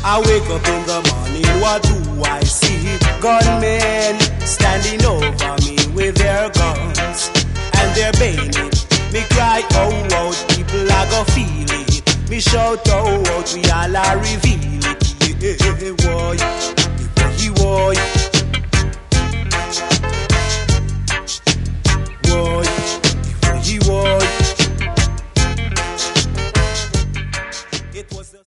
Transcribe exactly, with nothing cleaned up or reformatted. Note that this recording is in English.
I wake up in the morning, what do I see? Gunmen standing over me with their guns and their bayonet. Me cry, oh, oh, people are gonna feel it. Me shout, oh, oh, we all are reveal it. Yeah, boy, boy, boy.